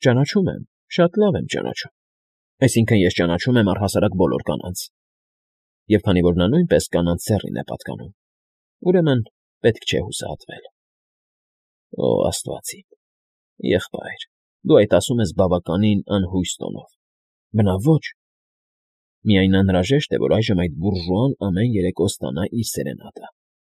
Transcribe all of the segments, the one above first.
Ճանաչում եմ, շատ լավ եմ ճանաչում։ Այսինքն ես ճանաչում եմ առհասարակ բոլոր կանանց։ Եվ քանի որ նա նույնպես կանանց սեռին է պատկանում, ուրեմն պետք չէ հուսահատվել։ Օ, Աստված իմ, եղբայր, դու այդ ասում ես բավականին անհույս տոնով։ Բնավ ոչ։ Միայն անհրաժեշտ է, որ այժմ այդ բուրժուան ամեն երեկո ստանա իր սերենադը։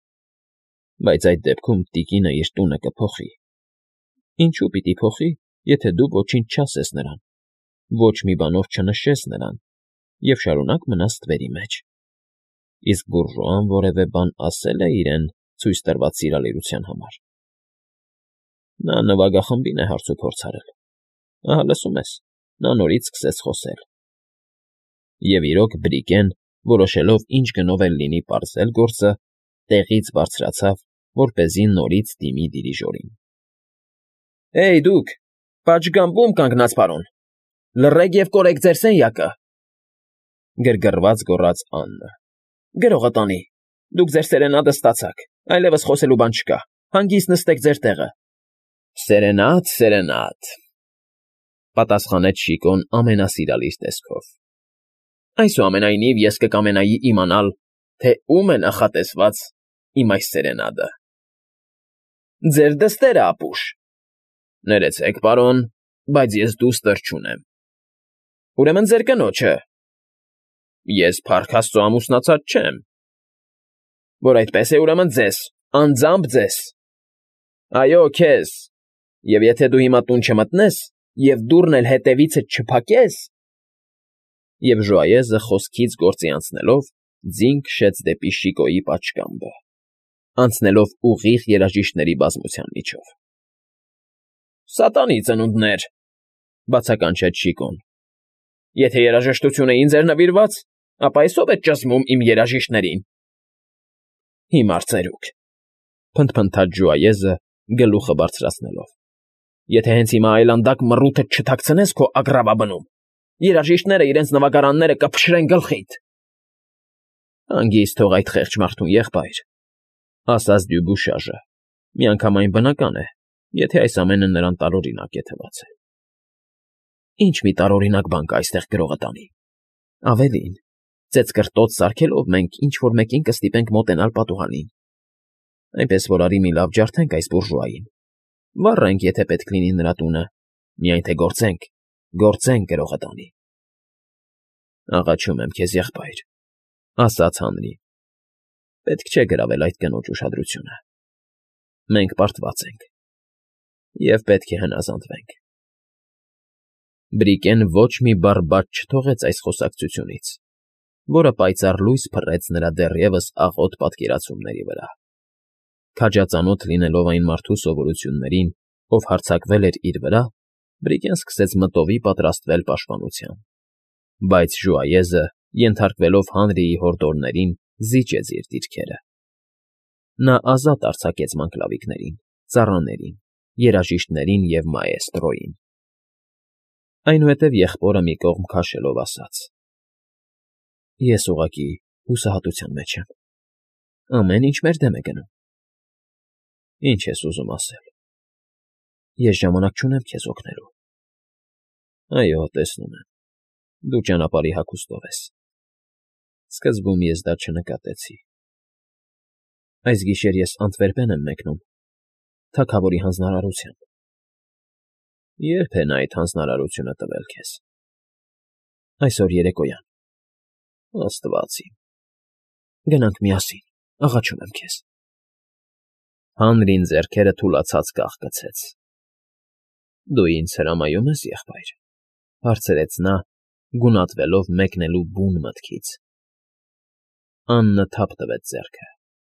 Բայց այդ դեպքում տիկինը իր տունը կփոխի։ Ինչու պիտի փոխի, եթե դու ոչինչ չասես նրան, ոչ մի բանով չնշես նրան և շարունակ մնաս ստվերի մեջ։ Իսկ բուրժուան որևէ բան ասել է իրեն ցույց տրված սիրալիրության համար։ Նա նվագախմբին է հարցուփորձ արել։ Ահա լսում ես, նա նորից սկսեց խոսել։ Եվ իրոք Բրիկեն, որոշելով ինչ գնով էլ լինի պարզել գործը, տեղից բարձրացավ, որպեսզի նորից դիմի դիրիժորին։ Էյ դուք, պատշգամբում կանգնած պարոն, լռեք և կորեք ձեր սենյակը, գրգռված գոռաց Աննը։ Գրողը տանի, դուք ձեր սերենադը ստացաք, այլևս խոսելու բան չկա, հանգիստ նստեք ձեր տեղը։ Սերենադ, սերենադ, պատասխանեց Շիկոն ամենասիրալիր տեսքով։ Այսուամենայնիվ ես կկամենայի իմանալ, թե ում է նախատեսված իմ այս սերենադը։ Ձեր դստերը, ապուշ։ Ներեցեք, պարոն, բայց ես դուստր չունեմ։ Ուրեմն ձեր կնոջը։ Ես Փառք Աստծո ամուսնացած չեմ։ Որ այդպես է, ուրեմն ձեզ, անձամբ ձեզ։ Այո, քեզ։ Եվ եթե դու հիմա տուն չմտնես և դուռն էլ հետևիցդ չփակես… Եվ Ժոայեզը խոսքից գործի անցնելով ձին քշեց դեպի Շիկոյի պատշգամբը, անցնելով ուղիղ երաժիշտների բազմության միջով։ Սատանի ծնունդներ, բացականչեց Շիկոն։ Եթե երաժշտությունը ինձ էր նվիրված, ապա այսով է ճզմում իմ երաժիշտներին։ Հիմար ծերուկ, փնթփնթաց Ժոայեզը գլուխը բարձրացնելով։ Եթե հենց հիմա այլանդակ մռութդ չթաքցնես քո ագռավաբնում, երաժիշտները իրենց նվագարանները կփշրեն գլխիդ։ Հանգիստ թող այդ խեղճ մարդուն, եղբայր, ասաց Դյուբուշաժը, միանգամայն բնական է, եթե այս ամենը նրան տարօրինակ է թվացել։ Ինչ մի տարօրինակ բան կա այստեղ գրողը տանի։ Ավելին, ծեծկռտոց սարքելով մենք ինչ֊որ մեկին կստիպենք մոտենալ պատուհանին։ Այնպես որ արի մի լավ ջարդենք այս բուրժուային։ Վառենք, եթե պետք լինի նրա տունը, միայն թե գործենք գրողը տանի։ Աղաչում եմ քեզ, եղբայր, ասաց Հանրին։ Պետք չէ գրավել այդ կնոջ ուշադրությունը։ Մենք պարտված ենք և պետք է հնազանդվենք։ Բրիկեն ոչ մի բառ բաց չթողեց այս խոսակցությունից, որը պայծառ լույս փռեց նրա դեռևս աղոտ պատկերացումների վրա։ Քաջածանոթ լինելով այն մարդու սովորություններին, ով հարձակվել էր իր վրա, Բրիկեն սկսեց մտովի պատրաստվել պաշտպանության։ Բայց Ժոայեզը, ենթարկվելով Հանրիի հորդորներին, զիջեց իր դիրքերը։ Նա ազատ արձակեց մանկլավիկներին, ծառաներին, երաժիշտներին և մաեստրոյին։ Այնուհետև եղբորը մի կողմ քաշելով ասաց. Ես ուղղակի հուսահատության մեջ եմ։ Ամեն ինչ մեր դեմ է գնում։ Ինչ ես ուզում ասել։ Ես ժամանակ չունեմ քեզ օգնելու։ Այո, տեսնում եմ, դու ճանապարհի հագուստով ես։ Սկզբում ես դա չնկատեցի։ Այս գիշեր ես Անտվերպեն եմ մեկնում, թագավորի հանձնարարությամբ։ Ե՞րբ է նա այդ հանձնարարությունը տվել քեզ։ Այսօր երեկոյան։ Աստված իմ։ Գնանք միասին, աղաչում եմ քեզ։ Հանրին ձեռքերը թուլացած կաղկցեց։ Դու ինձ հրամայում ես, եղբայր, հարցրեց նա, գունատվելով մեկնելու բուն մտքից։ Աննը թափ տվեց ձեռքը։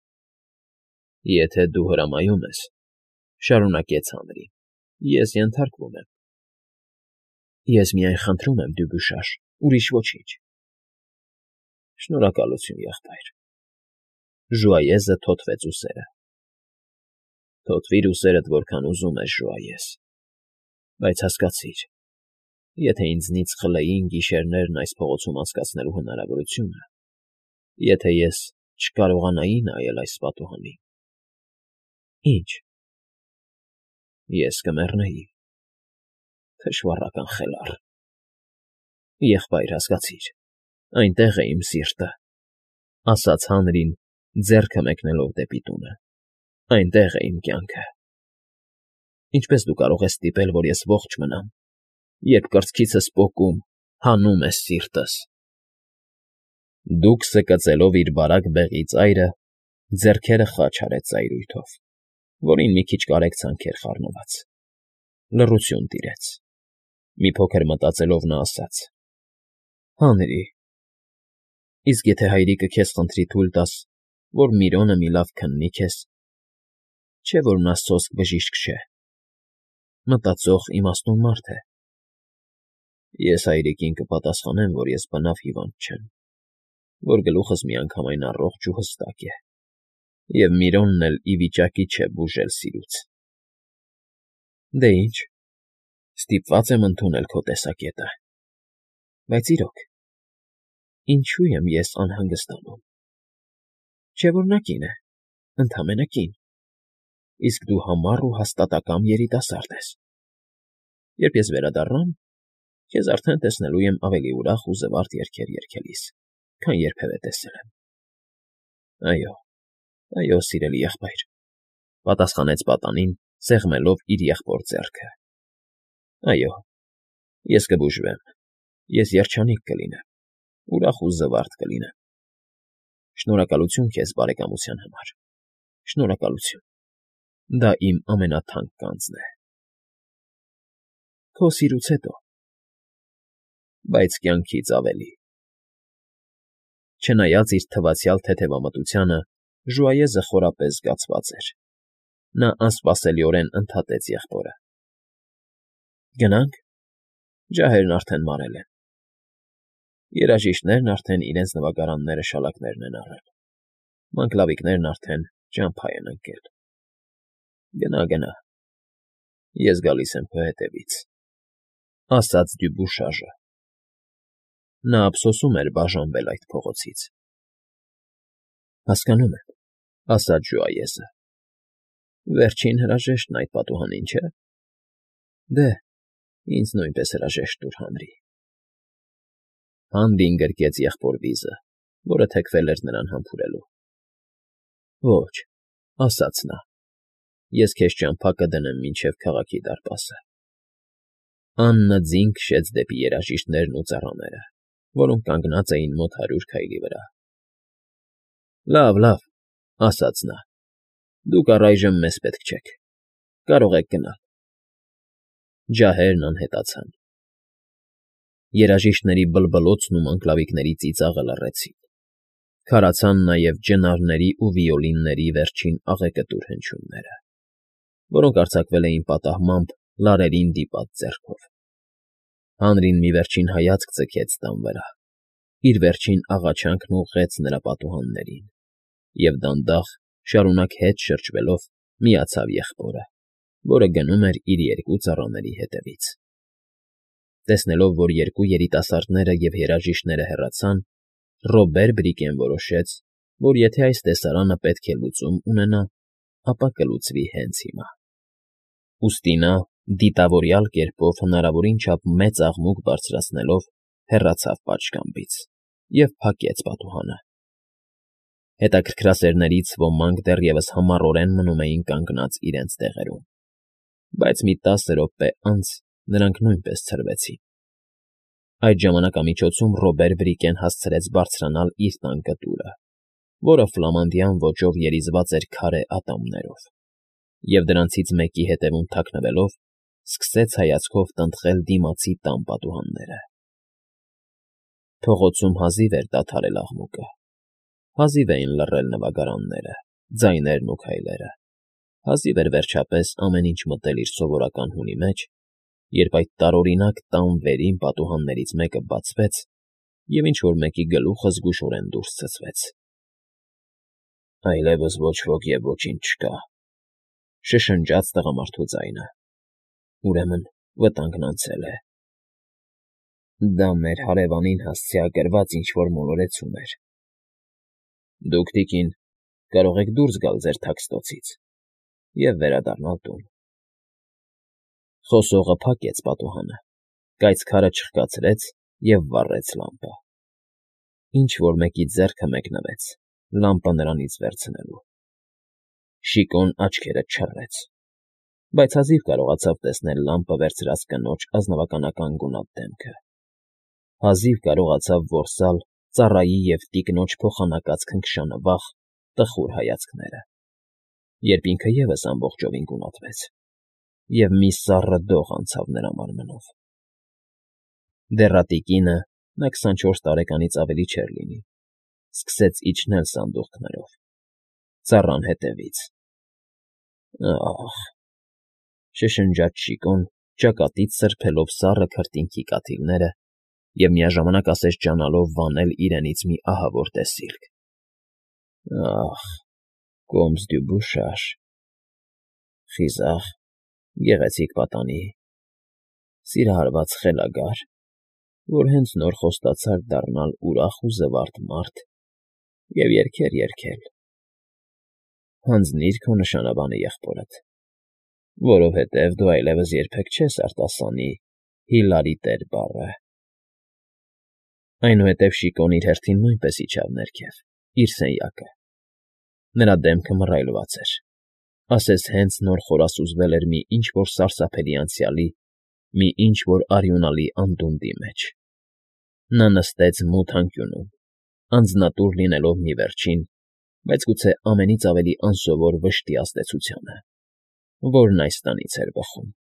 Եթե դու հրամայում ես, շարունակեց Հանրին, ես ենթարկվում եմ։ Ես միայն խնդրում եմ, Դյուբուշաժ, ուրիշ ոչինչ։ Շնորհակալություն, եղբայր։ Ժոայեզը թոթվեց ուսերը։ Թոթվիր ուսերդ որքան ուզում ես, Ժոայեզ, բայց հասկացիր, եթե ինձնից խլեին գիշերներն այս փողոցում անցկացնելու հնարավորությունը, եթե ես չկարողանայի նայել այս պատուհանին… Ինչ։ Ես կմեռնեի։ Թշվառական խելառ։ Եղբայր, հասկացիր, այնտեղ է իմ սիրտը, ասաց Հանրին, ձեռքը մեկնելով դեպի տունը։ Այնտեղ է իմ կյանքը։ Ինչպես դու կարող ես ստիպել, որ ես ողջ մնամ, երբ կրծքիցս պոկում, հանում ես սիրտս։ Դուքսը կծելով իր բարակ բեղի ծայրը, ձեռքերը խաչ արեց ծայրույթով, որին մի քիչ կարեկցանք էր խառնված։ Լռություն տիրեց։ Մի փոքր մտածելով նա ասաց. Հանրի, իսկ եթե հայրիկը քեզ խնդրի թույլ տաս, որ Միրոնը մի լավ քննի քեզ, չէ՞ որ նա սոսկ բժիշկ չէ, մտածող, իմաստուն մարդ է։ Ես հայրիկին կպատասխանեմ, որ ես բնավ հիվանդ չեմ, որ գլուխս միանգամայն առողջ ու հստակ է, և Միրոնն էլ ի վիճակի չէ բուժել սիրուց։ Դե ինչ, ստիպված եմ ընդունել քո տեսակետը, բայց իրոք, ինչու եմ ես անհանգստանում։ Չէ՞ որ նա կին է, ընդամենը կին, իսկ դու համառ ու հաստատակամ երիտասարդ ես։ Երբ ես վերադառնամ, քեզ արդեն տեսնելու եմ ավելի ուրախ ու զվարթ երգեր երգելիս, քան երբևէ տեսել եմ։ Այո, սիրելի եղբայր, պատասխանեց պատանին, սեղմելով իր եղբոր ձեռքը։ Այո, ես կբուժվեմ, ես երջանիկ կլինեմ, ուրախ ու զվարթ կլինեմ։ Շնորհակալություն քեզ բարեկամության համար։ Շնորհակալություն։ Դա իմ ամենաթանկ գանձն է։ Քո սիրուց հետո, բայց կյանքից ավելի։ Չնայած իր թվացյալ թեթևամտությանը, Ժուայեզը խորապես զգացված էր։ Նա անսպասելիորեն ընդհատեց եղբորը. Գնա՞նք, ջահերն արդեն մարել են։ Երաժիշտներն արդեն իրենց նվագարանները շալակներն են առել։ Մանկլավիկներն արդեն ճամփա են ընկել։ Գնա, ես գալիս եմ քո հետևից, ասաց Դյուբուշաժը։ Նա ափսոսում էր բաժանվել այդ փողոցից։ Հասկանում եմ, ասաց Ժուայեզը։ Վերջին հրաժեշտն այդ պատուհանին, չէ՞։ Դե, ինձ նույնպես հրաժեշտ տուր, Հանրի։ Հանրին գրկեց եղբոր վիզը, որը թեքվել էր նրան համբուրելու։ Ոչ, ասաց նա, ես քեզ ճամփա կդնեմ մինչև քաղաքի դարպասը։ Աննը ձին քշեց դեպի երաժիշտներն ու ծառաները, որոնք կանգնած էին մոտ 100 քայլի վրա։ Լավ, ասաց նա, դուք առայժմ մեզ պետք չեք, կարող եք գնալ։ Ջահերն անհետացան։ Երաժիշտների բլբլոցն ու մանկլավիկների ծիծաղը լռեցին։ Քարացան նաև ջնարների ու վիոլինների վերջին աղեկտուր հնչյունները, որոնք արձակվել էին պատահմամբ լարերին դիպած ձեռքով։ Հանրին մի վերջին հայացք ձգեց տան վրա, իր վերջին աղաչանքն ուղղեց նրա պատուհաններին, և դանդաղ, շարունակ հետ շրջվելով, միացավ եղբորը, որը գնում էր իր երկու ծառաների հետևից։ Տեսնելով, որ երկու երիտասարդները և երաժիշտները հեռացան, Ռոբեր Բրիկեն որոշեց, որ եթե այս տեսարանը պետք է լուծում ունենա, ապա կլուծվի հենց հիմա։ Ուստի նա, դիտավորյալ կերպով հնարավորին չափ մեծ աղմուկ բարձրացնելով, հեռացավ պատշգամբից և փակեց պատուհանը։ Հետաքրքրասերներից ոմանք դեռևս համառորեն մնում էին կանգնած իրենց տեղերում, բայց մի 10 րոպե անց նրանք նույնպես ցրվեցին։ Այդ ժամանակամիջոցում Ռոբեր Բրիկեն հասցրեց բարձրանալ իր տան կտուրը, որը ֆլամանդյան ոճով երիզված էր քարե ատամներով, և դրանցից մեկի հետևում թաքնվելով, սկսեց հայացքով տնտղել դիմացի տան պատուհանները։ Փողոցում հազիվ էր դադարել աղմուկը, հազիվ էին լռել նվագարանները, ձայներն ու քայլերը, հազիվ էր վերջապես ամեն ինչ մտել իր սովորական հունի մեջ, երբ այդ տարօրինակ տան վերին պատուհաններից մեկը բացվեց, և ինչ֊որ մեկի գլուխը զգուշորեն դուրս ցցվեց։ Այլևս ոչ ոք և ոչինչ չկա, շշնջաց տղամարդու ձայնը։ Ուրեմն վտանգն անցել է։ Դա մեր հարևանին հասցեագրված ինչ֊որ մոլորեցում էր։ Դուք, տիկին, կարող եք դուրս գալ ձեր թաքստոցից և վերադառնալ տուն։ Խոսողը փակեց պատուհանը, կայծ քարը չխկացրեց և վառեց լամպը։ Ինչ-որ մեկի ձեռքը մեկնվեց, լամպը նրանից վերցնելու։ Շիկոն աչքերը չռեց, բայց հազիվ կարողացավ տեսնել լամպը վերցրած կնոջ ազնվականական գունատ դեմքը։ Հազիվ կարողացավ որսալ ծառայի և տիկնոջ փոխանակած քնքշանվախ, տխուր հայացքները, երբ ինքը ևս ամբողջովին գունատվեց, և մի սառը դող անցավ նրա մարմնով։ Դեռատիկինը (նա 24 տարեկանից ավելի չէր լինի) սկսեց իջնել սանդուղքներով, ծառան հետևից։ «Ա՜խ», շշնջաց Շիկոն, ճակատից սրբելով սառը քրտինքի կաթիլները և միաժամանակ ասես ջանալով վանել իրենից մի ահավոր տեսիլք։ «Ա՜խ, Կոմս դյու Բուշաշ, խիզախ, գեղեցիկ պատանի, սիրահարված խելագար, որ հենց նոր խոստացար դառնալ ուրախ ու զվարթ մարդ և երգեր երգել։ Հանձնի՛ր քո նշանաբանը եղբորդ, որովհետև դու այլևս երբեք չես արտասանի «Հիլարի տեր» բառը»։ Այնուհետև Շիկոն իր հերթին նույնպես իջավ ներքև, իր սենյակը։ Նրա դեմքը մռայլված էր, ասես հենց նոր խորասուզվել էր մի ինչ֊որ սարսափելի անցյալի, մի ինչ֊որ արյունալի անդունդի մեջ։ Նա նստեց մութ անկյունում, անձնատուր լինելով մի վերջին, բայց գուցե ամենից ավելի անսովոր վշտի ազդեցությանը, որն այս տանից էր բխում։